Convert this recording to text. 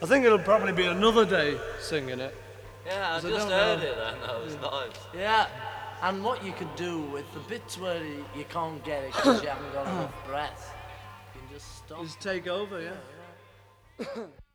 I think it'll probably be another day singing it. Yeah, I 'Cause I just don't heard know. it then, that was nice. Yeah, and what you could do with the bits where you can't get it because you haven't got enough breath, you can just stop. Just take over, yeah.